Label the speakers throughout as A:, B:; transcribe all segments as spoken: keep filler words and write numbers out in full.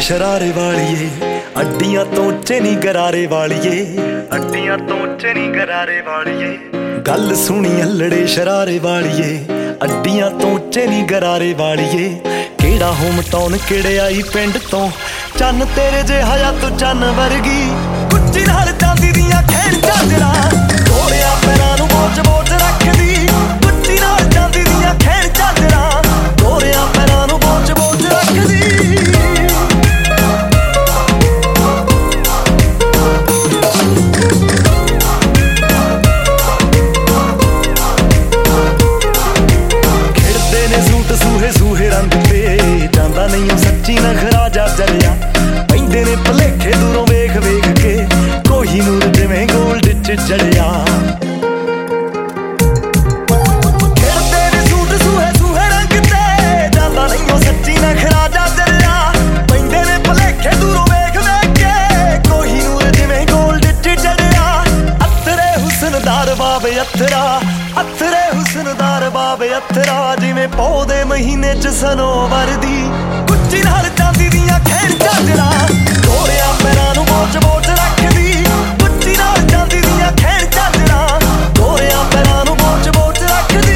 A: ਸ਼ਰਾਰੇ ਵਾਲੀਏ, ਅੱਡੀਆਂ ਤੋਂ ਉੱਚੇ ਨੀ ਗਰਾਰੇ ਵਾਲੀਏ, ਅੱਡੀਆਂ ਤੋਂ ਉੱਚੇ ਨੀ ਗਰਾਰੇ ਵਾਲੀਏ। ਗੱਲ ਸੁਣੀ ਅਲੜੇ ਸ਼ਰਾਰੇ ਵਾਲੀਏ, ਅੱਡੀਆਂ ਤੋਂ ਉੱਚੇ ਨੀ ਗਰਾਰੇ ਵਾਲੀਏ। ਕਿਹੜਾ ਹੋਮ ਟਾਊਨ ਕਿਹੜੇ ਆਈ ਪਿੰਡ ਤੋਂ, ਚੰਨ ਤੇਰੇ ਜਿਹਾ ਜਾਂ ਤੂੰ ਚੰਨ ਵਰਗੀ। ਕੁੱਚੀ ਨਾਲ ਚਾਂਦੀ ਦੀਆਂ ਖੈਣ ਝਾਂਜਰਾਂ, ਘੋੜਿਆਂ ਪੈਰਾਂ ਨੂੰ ਬੋਚ ਬੋਚ ਰੱਖਦੀ। ਕੁੱਚੀ ਨਾਲ ਚਾਂਦੀ ਦੀਆਂ ਖੈਣ ਝਾਂਜਰਾਂ, ਘੋੜਿਆਂ ਪੈਰਾਂ ਨੂੰ ਬੋਚ ਬੋਚ ਰੱਖਦੀ। ਸੂਹੇ ਸੂਹੇ ਰੰਗ ਤੇ ਜਾਂਦਾ ਨਹੀਂ ਉਹ ਸੱਚੀ ਨਖਰਾ ਜਾ ਜਲਿਆ। ਪੈਂਦੇ ਨੇ ਭਲੇਖੇ ਦੂਰੋਂ ਵੇਖ ਵੇਖ ਕੇ, ਕੋਈ ਨੂਰ ਜਿਵੇਂ ਗੋਲਡ ਚ ਜੜਿਆ। ਖੇਡਦੇ ਨੇ ਸੂਟ ਸੂਹੇ ਸੂਹੇ ਰੰਗ ਤੇ, ਜਾਂਦਾ ਨਹੀਂ ਉਹ ਸੱਚੀ ਨਖਰਾ ਜਾ ਜਲਿਆ। ਪੈਂਦੇ ਨੇ ਭਲੇਖੇ ਦੂਰੋਂ ਵੇਖ ਵੇਖ ਕੇ, ਕੋਈ ਨੂਰ ਜਿਵੇਂ ਗੋਲਡ ਚ ਜੜਿਆ। ਅਥਰੇ ਹੁਸਨਦਾਰ ਬਾਬੇ ਅਥਰਾ, ਅਥਰੇ ਹੁਸਨਦਾਰ ਬਾਬੇ ਅਥਰਾ, ਜਿਵੇਂ ਪੌਦੇ ਮਹੀਨੇ ਚ ਸਨੋਵਰ ਦੀ। ਕੁੱਚੀ ਨਾਲ ਚਾਂਦੀ ਦੀਆਂ ਖੈਣ ਝਾਂਜਰਾਂ, ਘੋੜਿਆਂ ਪੈਰਾਂ ਨੂੰ ਬੋਚ ਬੋਚ ਰੱਖਦੀ। ਕੁੱਚੀ ਨਾਲ ਚਾਂਦੀ ਦੀਆਂ ਖੈਣ ਝਾਂਜਰਾਂ, ਘੋੜਿਆਂ ਪੈਰਾਂ ਨੂੰ ਬੋਚ ਬੋਚ ਰੱਖਦੀ।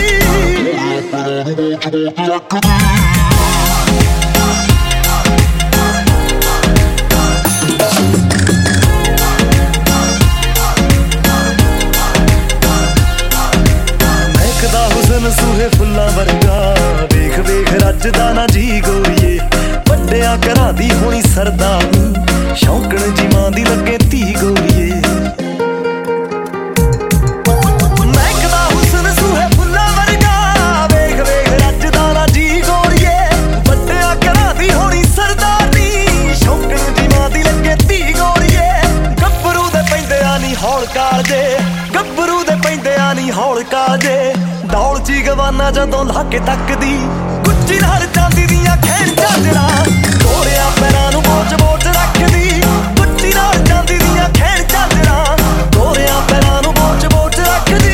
A: ਹੁਸਨ ਸੂਹੇ ਫੁੱਲਾਂ ਵਰਗਾ, ਵੇਖ ਵੇਖ ਰੱਜਦਾ ਨਾ ਜੀ ਗੋਰੀਏ। ਵੱਡਿਆਂ ਘਰਾਂ ਦੀ ਹੋਣੀ ਸਰਦਾਰਨੀ, ਸ਼ੌਂਕਣ ਜੀ ਮਾਂ ਦੀ ਲੱਗੇ ਧੀ ਗੋਰੀਏ। ਮਹਿਕਦਾ ਹੁਸਨ ਸੂਹੇ ਫੁੱਲਾਂ ਵਰਗਾ, ਵੇਖ ਵੇਖ ਰੱਜਦਾ ਨਾ ਜੀ ਗੋਰੀਏ। ਵੱਡਿਆਂ ਘਰਾਂ ਦੀ ਹੋਣੀ ਸਰਦਾਰਨੀ, ਸ਼ੌਂਕਣ ਜੀ ਮਾਂ ਦੀ ਲੱਗੇ ਧੀ ਗੋਰੀਏ। ਗੱਭਰੂ ਦੇ ਪੈਂਦਿਆਂ ਨੀ ਹੌਲ ਕਾਲਜੇ, ਗੱਭਰੂ ਦੇ ਪੈਂਦਿਆਂ ਨੀ ਹੌਲ ਕਾਲਜੇ। ਦੌੜ ਚ ਗਵਾਨਾ ਜਦੋਂ ਲਾ ਕੇ ਤੱਕਦੀ। ਕੁੱਚੀ ਨਾਲ ਚਾਂਦੀ ਦੀਆਂ ਖੈਣ ਝਾਂਜਰਾਂ, ਘੋੜਿਆਂ ਪੈਰਾਂ ਨੂੰ ਬੋਚ ਬੋਚ ਰੱਖਦੀ। ਕੁੱਚੀ ਨਾਲ ਚਾਂਦੀ ਦੀਆਂ ਖੈਣ ਝਾਂਜਰਾਂ, ਘੋੜਿਆਂ ਪੈਰਾਂ ਨੂੰ ਬੋਚ ਬੋਚ ਰੱਖਦੀ।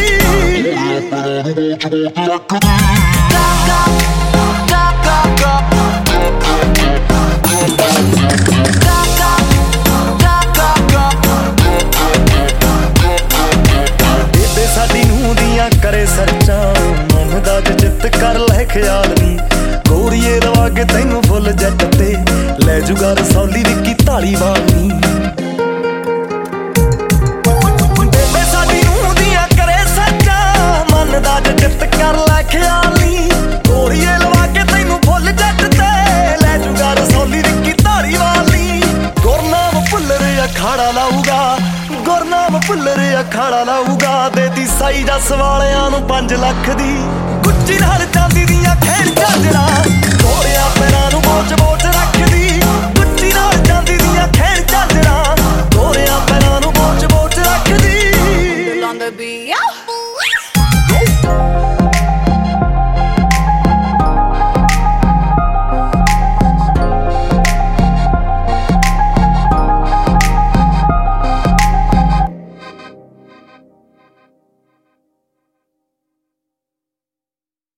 A: ਬੇਬੇ ਸਾਡੀ ਨੂੰਹ ਦੀਆਂ ਕਰੇ ਸਰਚਾਂ, ਮਨ ਦਾ ਜਿੱਤ ਕਰ ਲੈ ਖਿਆਲ ਨੀ। ਗੋਰੀਏ ਲਵਾ ਕੇ ਤੈਨੂੰ ਫੁੱਲ ਜੱਟ ਤੇ, ਲੈ ਜੂਗਾ ਰਸੌਲੀ ਵਿੱਕੀ ਧਾਲੀਵਾਲ ਨੀ। ਬੇਬੇ ਸਾਡੀ ਨੂੰਹ ਦੀਆਂ ਕਰੇ ਸਰਚਾਂ, ਮਨ ਦਾ ਜਿੱਤ ਕਰ ਲੈ ਖਿਆਲ ਨੀ। ਗੋਰੀਏ ਲਵਾ ਕੇ ਤੈਨੂੰ ਫੁੱਲ ਜੱਟ ਤੇ, ਲੈ ਜੂਗਾ ਰਸੌਲੀ ਵਿੱਕੀ ਧਾਲੀਵਾਲ ਨੀ। ਗੁਰਨਾਮ ਭੁੱਲਰ ਅਖਾੜਾ ਲਾਊਗਾ, ਗੁਰਨਾਮ ਭੁੱਲਰ ਅਖਾੜਾ ਲਾਊਗਾ। ਦੇਤੀ ਸਾਈ ਜੱਸ ਵਾਲਿਆਂ ਨੂੰ ਪੰਜ ਲੱਖ ਦੀ। ਕੁੱਚੀ ਨਾਲ ਚਾਂਦੀ ਦੀਆਂ ਖੈਣ ਝਾਂਜਰਾਂ,